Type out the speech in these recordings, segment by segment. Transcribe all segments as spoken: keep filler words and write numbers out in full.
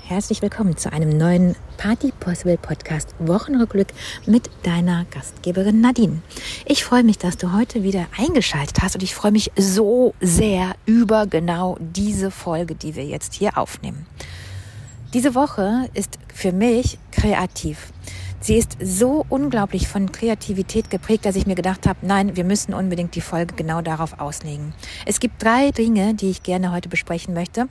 herzlich willkommen zu einem neuen Party Possible Podcast Wochenrückblick mit deiner Gastgeberin Nadine. Ich freue mich, dass du heute wieder eingeschaltet hast und ich freue mich so sehr über genau diese Folge, die wir jetzt hier aufnehmen. Diese Woche ist für mich kreativ. Sie ist so unglaublich von Kreativität geprägt, dass ich mir gedacht habe, nein, wir müssen unbedingt die Folge genau darauf auslegen. Es gibt drei Dinge, die ich gerne heute besprechen möchte.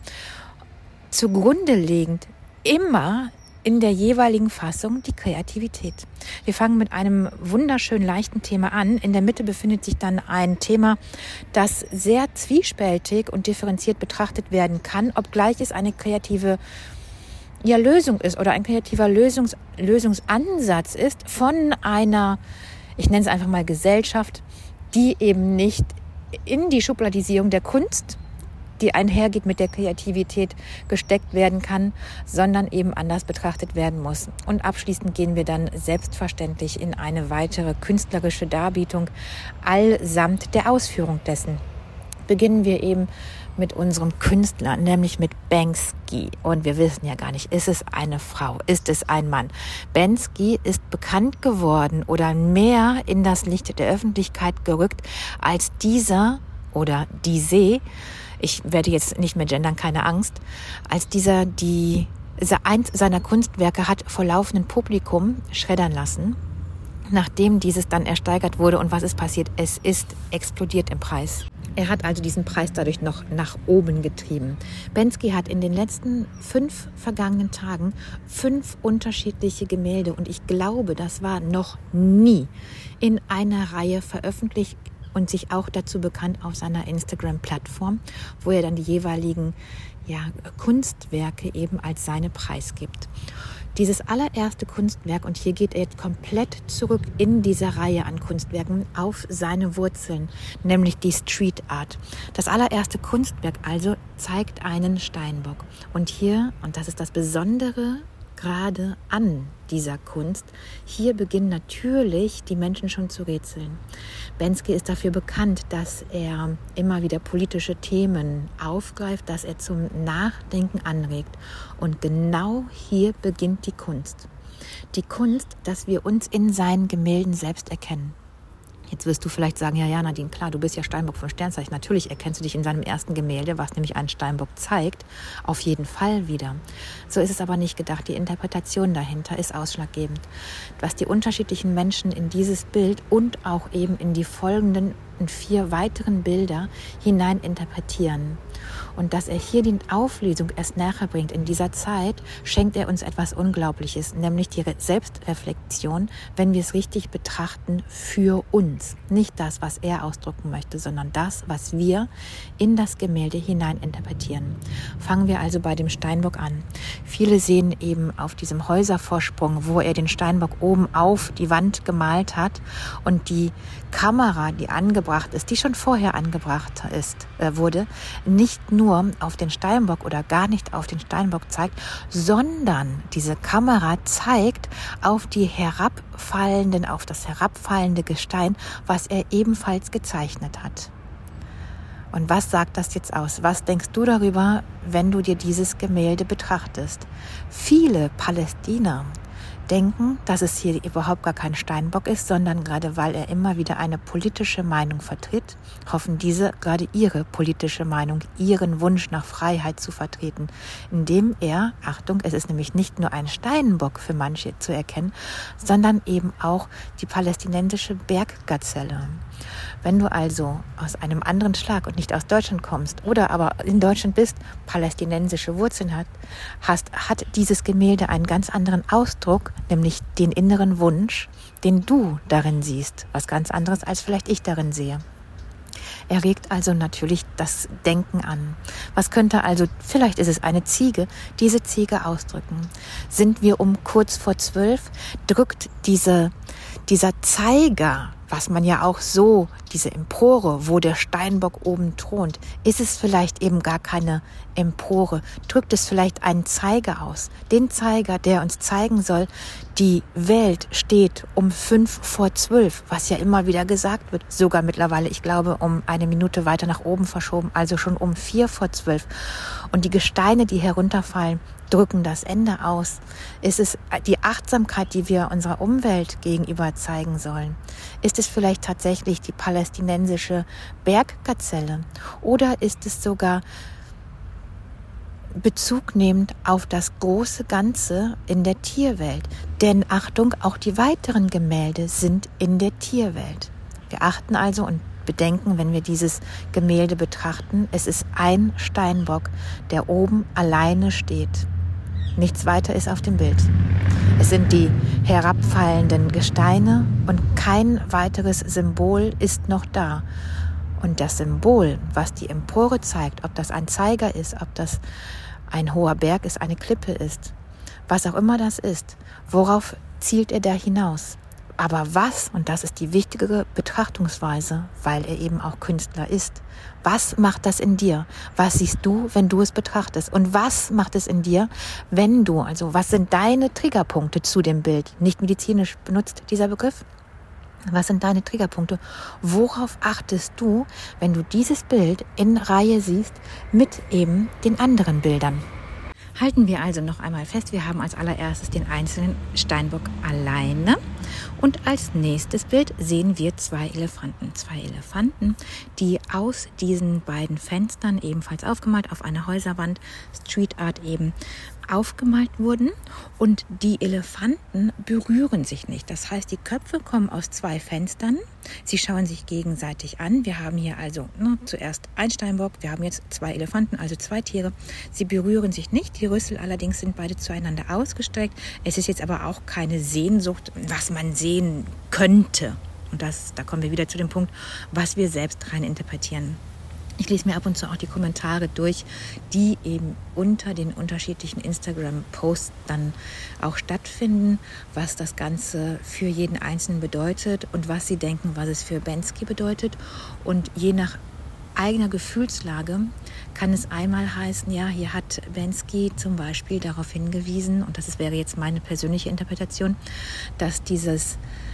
Zugrunde liegend immer in der jeweiligen Fassung die Kreativität. Wir fangen mit einem wunderschön leichten Thema an. In der Mitte befindet sich dann ein Thema, das sehr zwiespältig und differenziert betrachtet werden kann, obgleich es eine kreative ja, Lösung ist oder ein kreativer Lösungs- Lösungsansatz ist von einer, ich nenne es einfach mal Gesellschaft, die eben nicht in die Schubladisierung der Kunst, die einhergeht mit der Kreativität, gesteckt werden kann, sondern eben anders betrachtet werden muss. Und abschließend gehen wir dann selbstverständlich in eine weitere künstlerische Darbietung allsamt der Ausführung dessen. Beginnen wir eben mit unserem Künstler, nämlich mit Banksy. Und wir wissen ja gar nicht, ist es eine Frau, ist es ein Mann? Banksy ist bekannt geworden oder mehr in das Licht der Öffentlichkeit gerückt als dieser oder diese, ich werde jetzt nicht mehr gendern, keine Angst, als dieser, die eins seiner Kunstwerke hat vor laufendem Publikum schreddern lassen, nachdem dieses dann ersteigert wurde. Und was ist passiert? Es ist explodiert im Preis. Er hat also diesen Preis dadurch noch nach oben getrieben. Banksy hat in den letzten fünf vergangenen Tagen fünf unterschiedliche Gemälde, und ich glaube, das war noch nie in einer Reihe veröffentlicht und sich auch dazu bekannt auf seiner Instagram-Plattform, wo er dann die jeweiligen ja, Kunstwerke eben als seine preisgibt. Dieses allererste Kunstwerk, und hier geht er jetzt komplett zurück in dieser Reihe an Kunstwerken auf seine Wurzeln, nämlich die Street Art. Das allererste Kunstwerk also zeigt einen Steinbock. Und hier, und das ist das Besondere gerade an dieser Kunst, hier beginnen natürlich die Menschen schon zu rätseln. Banksy ist dafür bekannt, dass er immer wieder politische Themen aufgreift, dass er zum Nachdenken anregt. Und genau hier beginnt die Kunst. Die Kunst, dass wir uns in seinen Gemälden selbst erkennen. Jetzt wirst du vielleicht sagen, ja, ja, Nadine, klar, du bist ja Steinbock vom Sternzeichen. Natürlich erkennst du dich in seinem ersten Gemälde, was nämlich einen Steinbock zeigt, auf jeden Fall wieder. So ist es aber nicht gedacht. Die Interpretation dahinter ist ausschlaggebend. Was die unterschiedlichen Menschen in dieses Bild und auch eben in die folgenden vier weiteren Bilder hinein interpretieren. Und dass er hier die Auflösung erst nachher bringt in dieser Zeit, schenkt er uns etwas Unglaubliches, nämlich die Selbstreflexion, wenn wir es richtig betrachten, für uns. Nicht das, was er ausdrücken möchte, sondern das, was wir in das Gemälde hinein interpretieren. Fangen wir also bei dem Steinbock an. Viele sehen eben auf diesem Häuservorsprung, wo er den Steinbock oben auf die Wand gemalt hat, und die Kamera, die angebracht ist, die schon vorher angebracht ist, äh, wurde, nicht nur auf den Steinbock oder gar nicht auf den Steinbock zeigt, sondern diese Kamera zeigt auf die herabfallenden, auf das herabfallende Gestein, was er ebenfalls gezeichnet hat. Und was sagt das jetzt aus? Was denkst du darüber, wenn du dir dieses Gemälde betrachtest? Viele Palästinenser denken, dass es hier überhaupt gar kein Steinbock ist, sondern gerade weil er immer wieder eine politische Meinung vertritt, hoffen diese gerade ihre politische Meinung, ihren Wunsch nach Freiheit zu vertreten, indem er, Achtung, es ist nämlich nicht nur ein Steinbock für manche zu erkennen, sondern eben auch die palästinensische Berggazelle. Wenn du also aus einem anderen Schlag und nicht aus Deutschland kommst oder aber in Deutschland bist, palästinensische Wurzeln hat, hast, hat dieses Gemälde einen ganz anderen Ausdruck, nämlich den inneren Wunsch, den du darin siehst, was ganz anderes als vielleicht ich darin sehe. Er regt also natürlich das Denken an. Was könnte also, vielleicht ist es eine Ziege, diese Ziege ausdrücken? Sind wir um kurz vor zwölf, drückt diese, dieser Zeiger, was man ja auch so, diese Empore, wo der Steinbock oben thront, ist es vielleicht eben gar keine Empore, drückt es vielleicht einen Zeiger aus, den Zeiger, der uns zeigen soll, die Welt steht um fünf vor zwölf, was ja immer wieder gesagt wird, sogar mittlerweile, ich glaube, um eine Minute weiter nach oben verschoben, also schon um vier vor zwölf. Und die Gesteine, die herunterfallen, drücken das Ende aus? Ist es die Achtsamkeit, die wir unserer Umwelt gegenüber zeigen sollen? Ist es vielleicht tatsächlich die palästinensische Berggazelle? Oder ist es sogar Bezug nehmend auf das große Ganze in der Tierwelt? Denn Achtung, auch die weiteren Gemälde sind in der Tierwelt. Wir achten also und bedenken, wenn wir dieses Gemälde betrachten, es ist ein Steinbock, der oben alleine steht. Nichts weiter ist auf dem Bild. Es sind die herabfallenden Gesteine und kein weiteres Symbol ist noch da. Und das Symbol, was die Empore zeigt, ob das ein Zeiger ist, ob das ein hoher Berg ist, eine Klippe ist, was auch immer das ist, worauf zielt er da hinaus? Aber was, und das ist die wichtigere Betrachtungsweise, weil er eben auch Künstler ist, was macht das in dir? Was siehst du, wenn du es betrachtest? Und was macht es in dir, wenn du, also was sind deine Triggerpunkte zu dem Bild? Nicht medizinisch benutzt dieser Begriff. Was sind deine Triggerpunkte? Worauf achtest du, wenn du dieses Bild in Reihe siehst mit eben den anderen Bildern? Halten wir also noch einmal fest, wir haben als allererstes den einzelnen Steinbock alleine und als nächstes Bild sehen wir zwei Elefanten. Zwei Elefanten, die aus diesen beiden Fenstern ebenfalls aufgemalt auf einer Häuserwand, Street Art eben, aufgemalt wurden und die Elefanten berühren sich nicht. Das heißt, die Köpfe kommen aus zwei Fenstern, sie schauen sich gegenseitig an. Wir haben hier also ne, zuerst ein Steinbock, wir haben jetzt zwei Elefanten, also zwei Tiere. Sie berühren sich nicht, die Rüssel allerdings sind beide zueinander ausgestreckt. Es ist jetzt aber auch keine Sehnsucht, was man sehen könnte. Und das, da kommen wir wieder zu dem Punkt, was wir selbst rein interpretieren. Ich lese mir ab und zu auch die Kommentare durch, die eben unter den unterschiedlichen Instagram-Posts dann auch stattfinden, was das Ganze für jeden Einzelnen bedeutet und was sie denken, was es für Banksy bedeutet. Und je nach eigener Gefühlslage kann es einmal heißen, ja, hier hat Banksy zum Beispiel darauf hingewiesen, und das ist, wäre jetzt meine persönliche Interpretation, dass dieses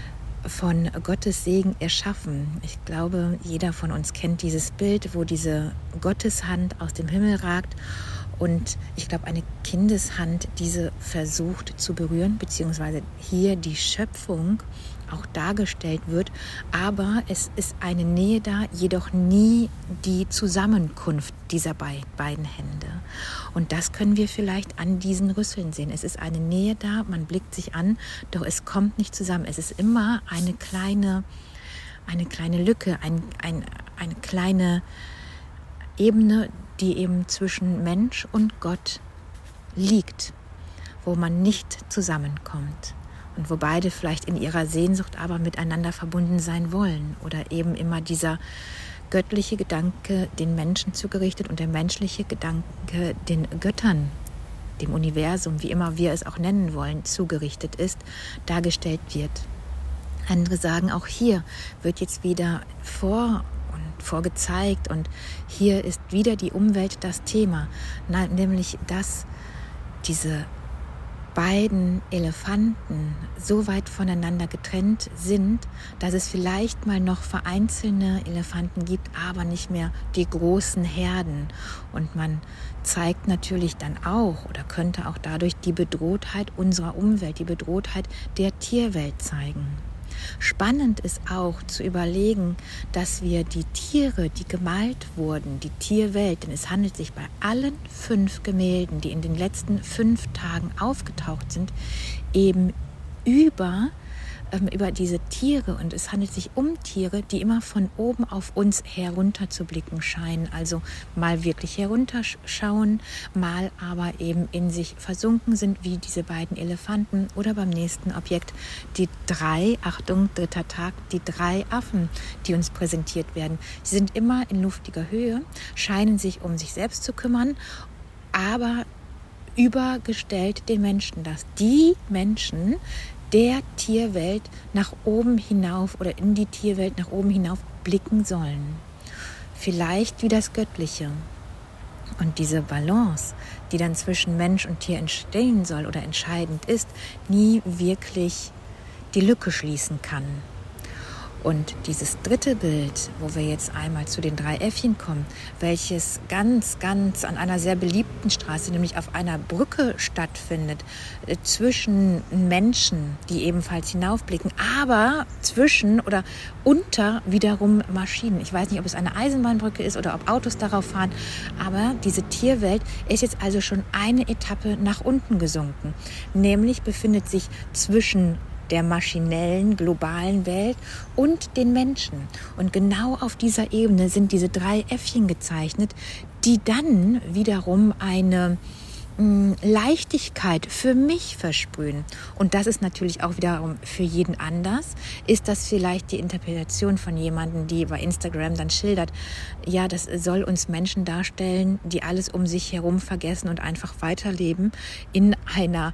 von Gottes Segen erschaffen. Ich glaube, jeder von uns kennt dieses Bild, wo diese Gotteshand aus dem Himmel ragt und ich glaube, eine Kindeshand diese versucht zu berühren, beziehungsweise hier die Schöpfung auch dargestellt wird, aber es ist eine Nähe da, jedoch nie die Zusammenkunft dieser beiden Hände. Und das können wir vielleicht an diesen Rüsseln sehen. Es ist eine Nähe da, man blickt sich an, doch es kommt nicht zusammen. Es ist immer eine kleine, eine kleine Lücke, ein, ein, eine kleine Ebene, die eben zwischen Mensch und Gott liegt, wo man nicht zusammenkommt. Und wo beide vielleicht in ihrer Sehnsucht aber miteinander verbunden sein wollen. Oder eben immer dieser göttliche Gedanke den Menschen zugerichtet und der menschliche Gedanke den Göttern, dem Universum, wie immer wir es auch nennen wollen, zugerichtet ist, dargestellt wird. Andere sagen, auch hier wird jetzt wieder vor und vorgezeigt und hier ist wieder die Umwelt das Thema, nämlich dass diese beiden Elefanten so weit voneinander getrennt sind, dass es vielleicht mal noch vereinzelte Elefanten gibt, aber nicht mehr die großen Herden. Und man zeigt natürlich dann auch oder könnte auch dadurch die Bedrohtheit unserer Umwelt, die Bedrohtheit der Tierwelt zeigen. Spannend ist auch zu überlegen, dass wir die Tiere, die gemalt wurden, die Tierwelt, denn es handelt sich bei allen fünf Gemälden, die in den letzten fünf Tagen aufgetaucht sind, eben über, ähm, über diese Tiere, und es handelt sich um Tiere, die immer von oben auf uns herunter zu blicken scheinen, also mal wirklich herunterschauen, mal aber eben in sich versunken sind, wie diese beiden Elefanten, oder beim nächsten Objekt die drei, Achtung, dritter Tag, die drei Affen, die uns präsentiert werden. Sie sind immer in luftiger Höhe, scheinen sich um sich selbst zu kümmern, aber übergestellt den Menschen, dass die Menschen der Tierwelt nach oben hinauf oder in die Tierwelt nach oben hinauf blicken sollen. Vielleicht wie das Göttliche. Und diese Balance, die dann zwischen Mensch und Tier entstehen soll oder entscheidend ist, nie wirklich die Lücke schließen kann. Und dieses dritte Bild, wo wir jetzt einmal zu den drei Äffchen kommen, welches ganz, ganz an einer sehr beliebten Straße, nämlich auf einer Brücke stattfindet, äh, zwischen Menschen, die ebenfalls hinaufblicken, aber zwischen oder unter wiederum Maschinen. Ich weiß nicht, ob es eine Eisenbahnbrücke ist oder ob Autos darauf fahren, aber diese Tierwelt ist jetzt also schon eine Etappe nach unten gesunken. Nämlich befindet sich zwischen der maschinellen, globalen Welt und den Menschen. Und genau auf dieser Ebene sind diese drei Äffchen gezeichnet, die dann wiederum eine mh, Leichtigkeit für mich versprühen. Und das ist natürlich auch wiederum für jeden anders. Ist das vielleicht die Interpretation von jemandem, die bei Instagram dann schildert, ja, das soll uns Menschen darstellen, die alles um sich herum vergessen und einfach weiterleben in einer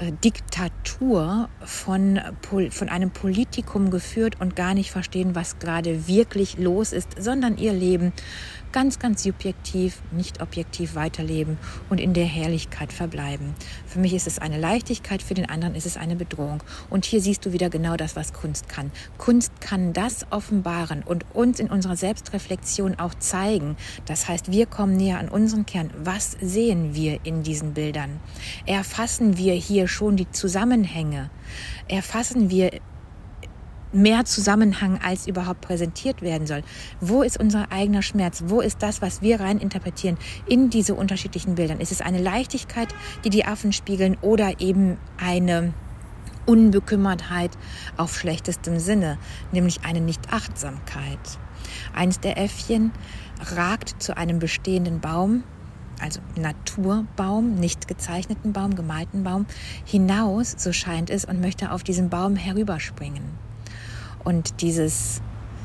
Diktatur von, von einem Politikum geführt und gar nicht verstehen, was gerade wirklich los ist, sondern ihr Leben ganz, ganz subjektiv, nicht objektiv weiterleben und in der Herrlichkeit verbleiben. Für mich ist es eine Leichtigkeit, für den anderen ist es eine Bedrohung. Und hier siehst du wieder genau das, was Kunst kann. Kunst kann das offenbaren und uns in unserer Selbstreflexion auch zeigen. Das heißt, wir kommen näher an unseren Kern. Was sehen wir in diesen Bildern? Erfassen wir hier schon die Zusammenhänge? Erfassen wir mehr Zusammenhang, als überhaupt präsentiert werden soll? Wo ist unser eigener Schmerz? Wo ist das, was wir rein interpretieren in diese unterschiedlichen Bildern? Ist es eine Leichtigkeit, die die Affen spiegeln, oder eben eine Unbekümmertheit auf schlechtestem Sinne, nämlich eine Nichtachtsamkeit? Eins der Äffchen ragt zu einem bestehenden Baum, also Naturbaum, nicht gezeichneten Baum, gemalten Baum, hinaus, so scheint es, und möchte auf diesen Baum herüberspringen. Und dieses,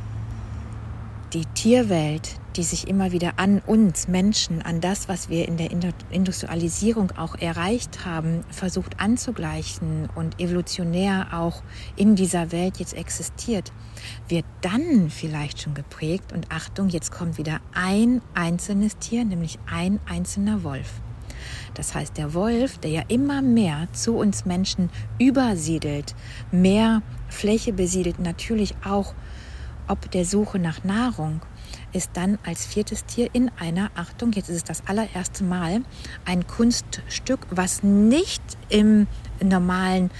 die Tierwelt, die sich immer wieder an uns Menschen, an das, was wir in der Industrialisierung auch erreicht haben, versucht anzugleichen und evolutionär auch in dieser Welt jetzt existiert, wird dann vielleicht schon geprägt. Und Achtung, jetzt kommt wieder ein einzelnes Tier, nämlich ein einzelner Wolf. Das heißt, der Wolf, der ja immer mehr zu uns Menschen übersiedelt, mehr Fläche besiedelt, natürlich auch ob der Suche nach Nahrung, ist dann als viertes Tier in einer, Achtung, jetzt ist es das allererste Mal, ein Kunststück, was nicht im normalen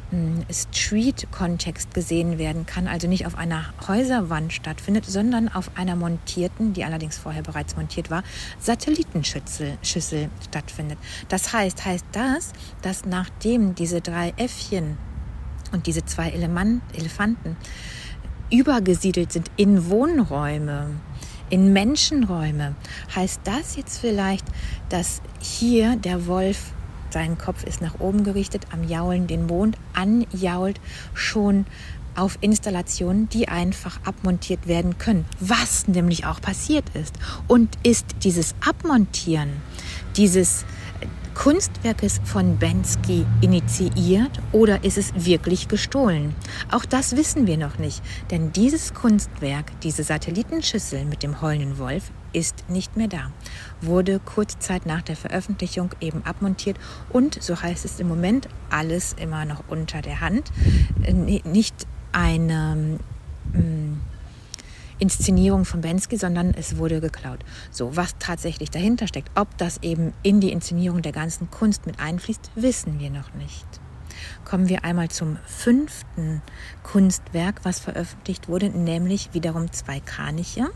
Street-Kontext gesehen werden kann, also nicht auf einer Häuserwand stattfindet, sondern auf einer montierten, die allerdings vorher bereits montiert war, Satellitenschüssel Schüssel stattfindet. Das heißt, heißt das, dass nachdem diese drei Äffchen und diese zwei Elefanten übergesiedelt sind in Wohnräume, in Menschenräume, heißt das jetzt vielleicht, dass hier der Wolf, sein Kopf ist nach oben gerichtet, am Jaulen den Mond anjault, schon auf Installationen, die einfach abmontiert werden können. Was nämlich auch passiert ist. Und ist dieses Abmontieren dieses Kunstwerkes von Banksy initiiert oder ist es wirklich gestohlen? Auch das wissen wir noch nicht, denn dieses Kunstwerk, diese Satellitenschüssel mit dem heulenden Wolf, ist nicht mehr da. Wurde kurze Zeit nach der Veröffentlichung eben abmontiert und, so heißt es im Moment, alles immer noch unter der Hand. Nicht eine ähm, Inszenierung von Banksy, sondern es wurde geklaut. So, was tatsächlich dahinter steckt, ob das eben in die Inszenierung der ganzen Kunst mit einfließt, wissen wir noch nicht. Kommen wir einmal zum fünften Kunstwerk, was veröffentlicht wurde, nämlich wiederum zwei Kraniche,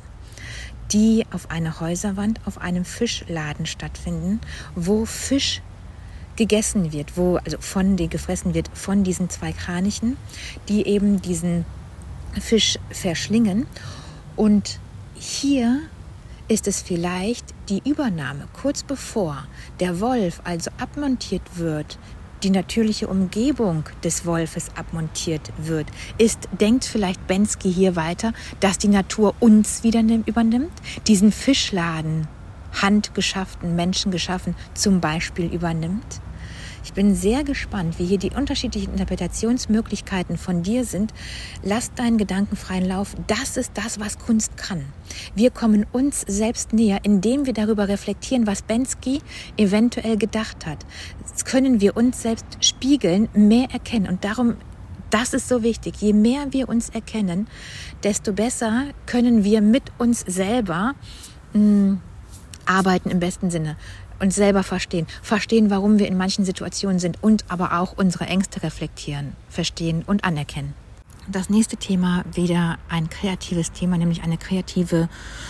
die auf einer Häuserwand auf einem Fischladen stattfinden, wo Fisch gegessen wird, wo also von die gefressen wird von diesen zwei Kranichen, die eben diesen Fisch verschlingen. Und hier ist es vielleicht die Übernahme, kurz bevor der Wolf also abmontiert wird, die natürliche Umgebung des Wolfes abmontiert wird, ist, denkt vielleicht Banksy hier weiter, dass die Natur uns wieder übernimmt, diesen Fischladen, handgeschafften, menschengeschaffen, zum Beispiel übernimmt. Ich bin sehr gespannt, wie hier die unterschiedlichen Interpretationsmöglichkeiten von dir sind. Lass deinen Gedanken freien Lauf. Das ist das, was Kunst kann. Wir kommen uns selbst näher, indem wir darüber reflektieren, was Banksy eventuell gedacht hat. Jetzt können wir uns selbst spiegeln, mehr erkennen. Und darum Das ist so wichtig. Je mehr wir uns erkennen, desto besser können wir mit uns selber mh, arbeiten im besten Sinne. Uns selber verstehen. Verstehen, warum wir in manchen Situationen sind und aber auch unsere Ängste reflektieren, verstehen und anerkennen. Das nächste Thema, wieder ein kreatives Thema, nämlich eine kreative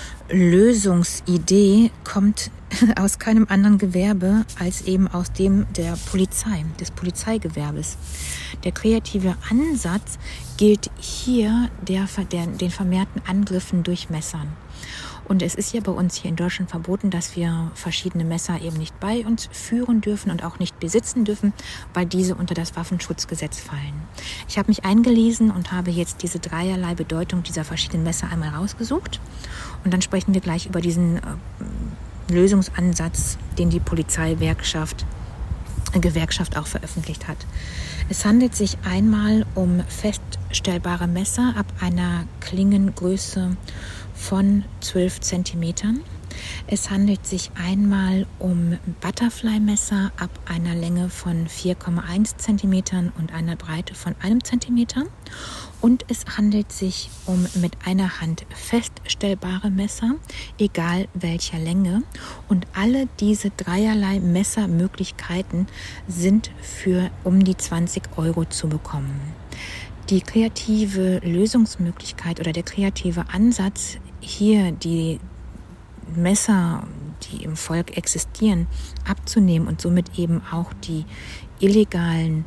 Lösungsidee, kommt aus keinem anderen Gewerbe als eben aus dem der Polizei, des Polizeigewerbes. Der kreative Ansatz gilt hier der, der, den vermehrten Angriffen durch Messern. Und es ist ja bei uns hier in Deutschland verboten, dass wir verschiedene Messer eben nicht bei uns führen dürfen und auch nicht besitzen dürfen, weil diese unter das Waffenschutzgesetz fallen. Ich habe mich eingelesen und habe jetzt diese dreierlei Bedeutung dieser verschiedenen Messer einmal rausgesucht. Und dann sprechen wir gleich über diesen äh, Lösungsansatz, den die Polizeigewerkschaft Gewerkschaft auch veröffentlicht hat. Es handelt sich einmal um feststellbare Messer ab einer Klingengröße von zwölf Zentimetern. Es handelt sich einmal um Butterfly-Messer ab einer Länge von vier Komma eins Zentimetern und einer Breite von einem Zentimeter. Und es handelt sich um mit einer Hand feststellbare Messer, egal welcher Länge. Und alle diese dreierlei Messermöglichkeiten sind für um die zwanzig Euro zu bekommen. Die kreative Lösungsmöglichkeit oder der kreative Ansatz, hier die Messer, die im Volk existieren, abzunehmen und somit eben auch die illegalen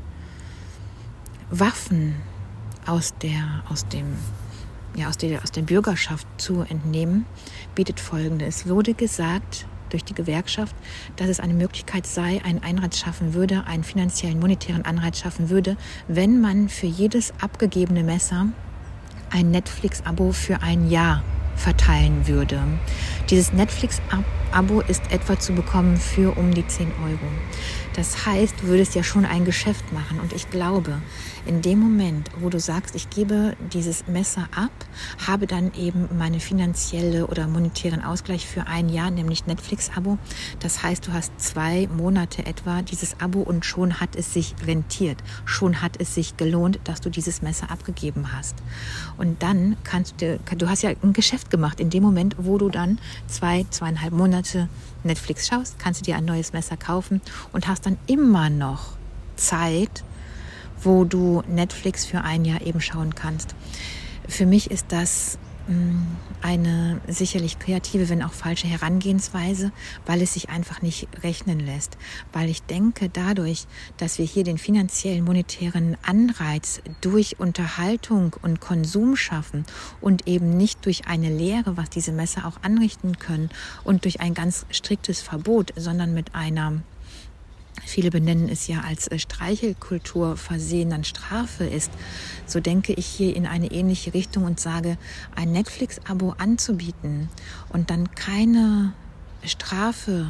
Waffen aus der, aus dem, ja, aus der, aus der Bürgerschaft zu entnehmen, bietet Folgendes. Es wurde gesagt durch die Gewerkschaft, dass es eine Möglichkeit sei, einen Anreiz schaffen würde, einen finanziellen, monetären Anreiz schaffen würde, wenn man für jedes abgegebene Messer ein Netflix-Abo für ein Jahr verteilen würde. Dieses Netflix-Abo ist etwa zu bekommen für um die zehn Euro. Das heißt, du würdest ja schon ein Geschäft machen. Und ich glaube, in dem Moment, wo du sagst, ich gebe dieses Messer ab, habe dann eben meine finanzielle oder monetären Ausgleich für ein Jahr, nämlich Netflix-Abo. Das heißt, du hast zwei Monate etwa dieses Abo und schon hat es sich rentiert. Schon hat es sich gelohnt, dass du dieses Messer abgegeben hast. Und dann kannst du, du hast ja ein Geschäft gemacht. In dem Moment, wo du dann zwei, zweieinhalb Monate Netflix schaust, kannst du dir ein neues Messer kaufen und hast dann immer noch Zeit, wo du Netflix für ein Jahr eben schauen kannst. Für mich ist das eine sicherlich kreative, wenn auch falsche Herangehensweise, weil es sich einfach nicht rechnen lässt. Weil ich denke, dadurch, dass wir hier den finanziellen, monetären Anreiz durch Unterhaltung und Konsum schaffen und eben nicht durch eine Lehre, was diese Messer auch anrichten können und durch ein ganz striktes Verbot, sondern mit einer, viele benennen es ja als Streichelkultur versehenen Strafe ist, so denke ich hier in eine ähnliche Richtung und sage, ein Netflix-Abo anzubieten und dann keine Strafe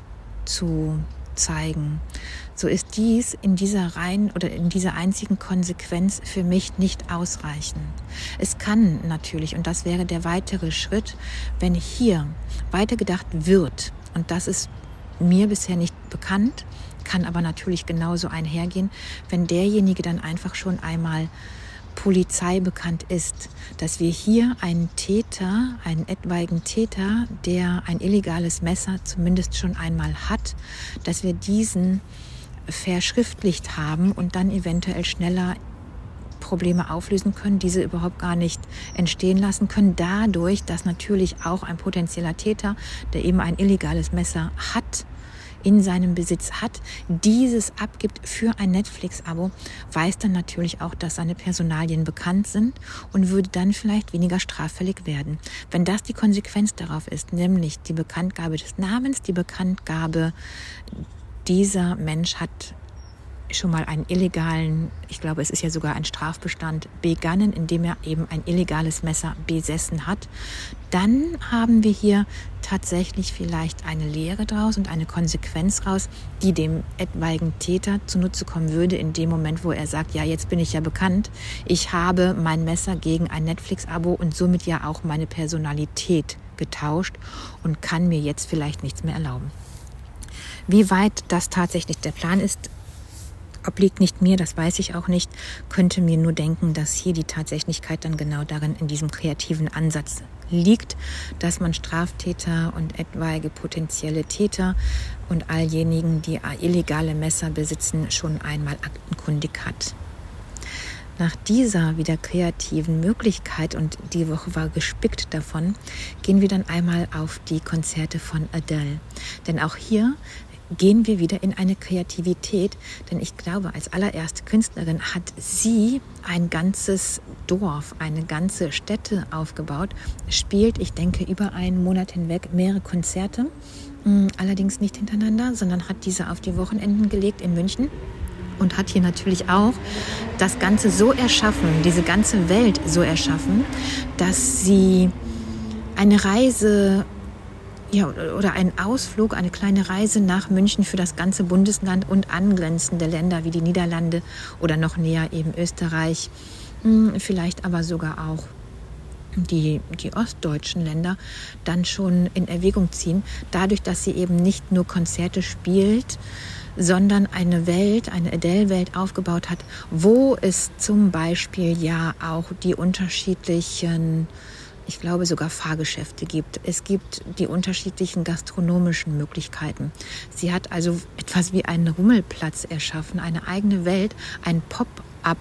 zu zeigen, so ist dies in dieser rein oder in dieser einzigen Konsequenz für mich nicht ausreichend. Es kann natürlich, und das wäre der weitere Schritt, wenn hier weitergedacht wird, und das ist mir bisher nicht bekannt, kann aber natürlich genauso einhergehen, wenn derjenige dann einfach schon einmal Polizei bekannt ist, dass wir hier einen Täter, einen etwaigen Täter, der ein illegales Messer zumindest schon einmal hat, dass wir diesen verschriftlicht haben und dann eventuell schneller Probleme auflösen können, diese überhaupt gar nicht entstehen lassen können, dadurch, dass natürlich auch ein potenzieller Täter, der eben ein illegales Messer hat, in seinem Besitz hat, dieses abgibt für ein Netflix-Abo, weiß dann natürlich auch, dass seine Personalien bekannt sind und würde dann vielleicht weniger straffällig werden. Wenn das die Konsequenz darauf ist, nämlich die Bekanntgabe des Namens, die Bekanntgabe, dieser Mensch hat schon mal einen illegalen, ich glaube, es ist ja sogar ein Strafbestand, begangen, indem er eben ein illegales Messer besessen hat, dann haben wir hier tatsächlich vielleicht eine Lehre draus und eine Konsequenz raus, die dem etwaigen Täter zunutze kommen würde, in dem Moment, wo er sagt, ja, jetzt bin ich ja bekannt, ich habe mein Messer gegen ein Netflix-Abo und somit ja auch meine Personalität getauscht und kann mir jetzt vielleicht nichts mehr erlauben. Wie weit das tatsächlich der Plan ist, obliegt nicht mir, das weiß ich auch nicht, könnte mir nur denken, dass hier die Tatsächlichkeit dann genau darin in diesem kreativen Ansatz liegt, dass man Straftäter und etwaige potenzielle Täter und alljenigen, die illegale Messer besitzen, schon einmal aktenkundig hat. Nach dieser wieder kreativen Möglichkeit, und die Woche war gespickt davon, gehen wir dann einmal auf die Konzerte von Adele. Denn auch hier gehen wir wieder in eine Kreativität, denn ich glaube, als allererste Künstlerin hat sie ein ganzes Dorf, eine ganze Stätte aufgebaut, spielt, ich denke, über einen Monat hinweg mehrere Konzerte, allerdings nicht hintereinander, sondern hat diese auf die Wochenenden gelegt in München. Und hat hier natürlich auch das Ganze so erschaffen, diese ganze Welt so erschaffen, dass sie eine Reise ja, oder einen Ausflug, eine kleine Reise nach München für das ganze Bundesland und angrenzende Länder wie die Niederlande oder noch näher eben Österreich, vielleicht aber sogar auch die, die ostdeutschen Länder dann schon in Erwägung ziehen, dadurch, dass sie eben nicht nur Konzerte spielt, sondern eine Welt, eine Adele-Welt aufgebaut hat, wo es zum Beispiel ja auch die unterschiedlichen, ich glaube sogar Fahrgeschäfte gibt. Es gibt die unterschiedlichen gastronomischen Möglichkeiten. Sie hat also etwas wie einen Rummelplatz erschaffen, eine eigene Welt, ein Pop-up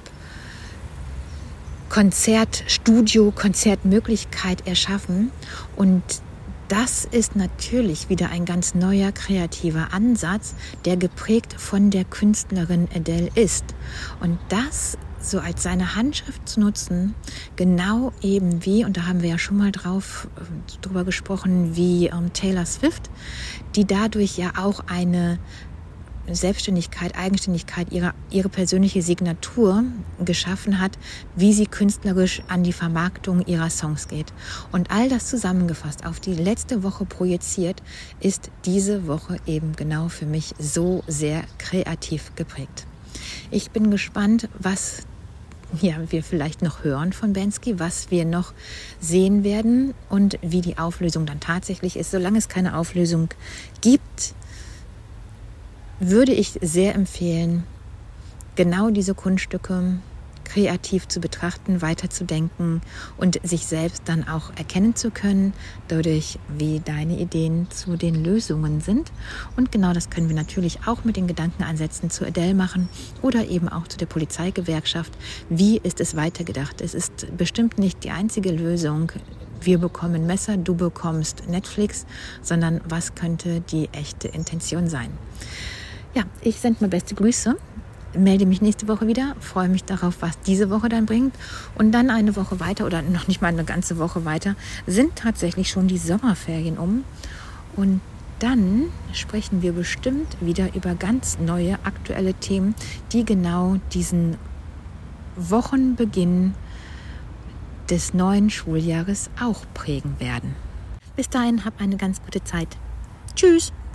Konzertstudio, Konzertmöglichkeit erschaffen, und das ist natürlich wieder ein ganz neuer kreativer Ansatz, der geprägt von der Künstlerin Adele ist. Und das so als seine Handschrift zu nutzen, genau eben wie, und da haben wir ja schon mal drauf drüber gesprochen, wie ähm, Taylor Swift, die dadurch ja auch eine Selbstständigkeit, Eigenständigkeit, ihre, ihre persönliche Signatur geschaffen hat, wie sie künstlerisch an die Vermarktung ihrer Songs geht. Und all das zusammengefasst, auf die letzte Woche projiziert, ist diese Woche eben genau für mich so sehr kreativ geprägt. Ich bin gespannt, was ja, wir vielleicht noch hören von Banksy, was wir noch sehen werden und wie die Auflösung dann tatsächlich ist. Solange es keine Auflösung gibt, würde ich sehr empfehlen, genau diese Kunststücke kreativ zu betrachten, weiterzudenken und sich selbst dann auch erkennen zu können, dadurch, wie deine Ideen zu den Lösungen sind. Und genau das können wir natürlich auch mit den Gedankenansätzen zu Adele machen oder eben auch zu der Polizeigewerkschaft. Wie ist es weitergedacht? Es ist bestimmt nicht die einzige Lösung, wir bekommen Messer, du bekommst Netflix, sondern was könnte die echte Intention sein? Ja, ich sende mal beste Grüße, melde mich nächste Woche wieder, freue mich darauf, was diese Woche dann bringt. Und dann eine Woche weiter oder noch nicht mal eine ganze Woche weiter sind tatsächlich schon die Sommerferien um. Und dann sprechen wir bestimmt wieder über ganz neue aktuelle Themen, die genau diesen Wochenbeginn des neuen Schuljahres auch prägen werden. Bis dahin, hab eine ganz gute Zeit. Tschüss!